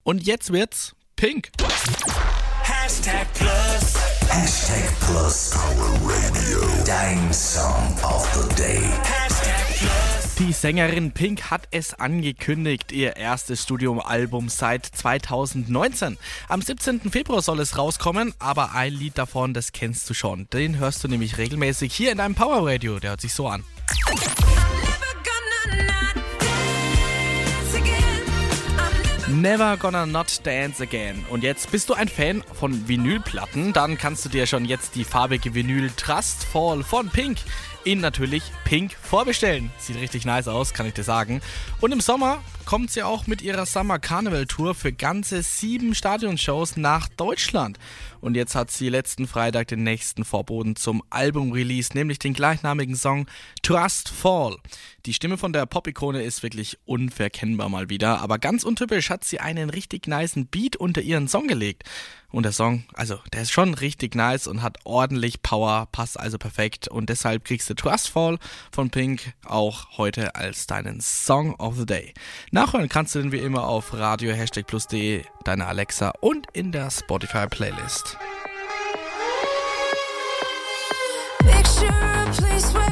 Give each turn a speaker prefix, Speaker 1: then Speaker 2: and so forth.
Speaker 1: Und jetzt wird's Pink.
Speaker 2: Hashtag Plus.
Speaker 3: Hashtag Plus Power Radio. Dein Song of the Day.
Speaker 2: Hashtag Plus.
Speaker 1: Die Sängerin Pink hat es angekündigt, ihr erstes Studioalbum seit 2019. Am 17. Februar soll es rauskommen, aber ein Lied davon, das kennst du schon. Den hörst du nämlich regelmäßig hier in deinem Power Radio. Der hört sich so an. Never Gonna Not Dance Again. Und jetzt bist du ein Fan von Vinylplatten, dann kannst du dir schon jetzt die farbige Vinyl Trust Fall von Pink in natürlich Pink vorbestellen. Sieht richtig nice aus, kann ich dir sagen. Und im Sommer kommt sie auch mit ihrer Summer Carnival Tour für ganze 7 Stadionshows nach Deutschland. Und jetzt hat sie letzten Freitag den nächsten Vorboten zum Album-Release, nämlich den gleichnamigen Song Trust Fall. Die Stimme von der Pop-Ikone ist wirklich unverkennbar mal wieder, aber ganz untypisch hat sie einen richtig nicen Beat unter ihren Song gelegt. Und der Song, also der ist schon richtig nice und hat ordentlich Power, passt also perfekt. Und deshalb kriegst du Trust Fall von Pink auch heute als deinen Song of the Day. Nachhören kannst du den wie immer auf radio+de, deiner Alexa und in der Spotify-Playlist.
Speaker 4: Picture a place where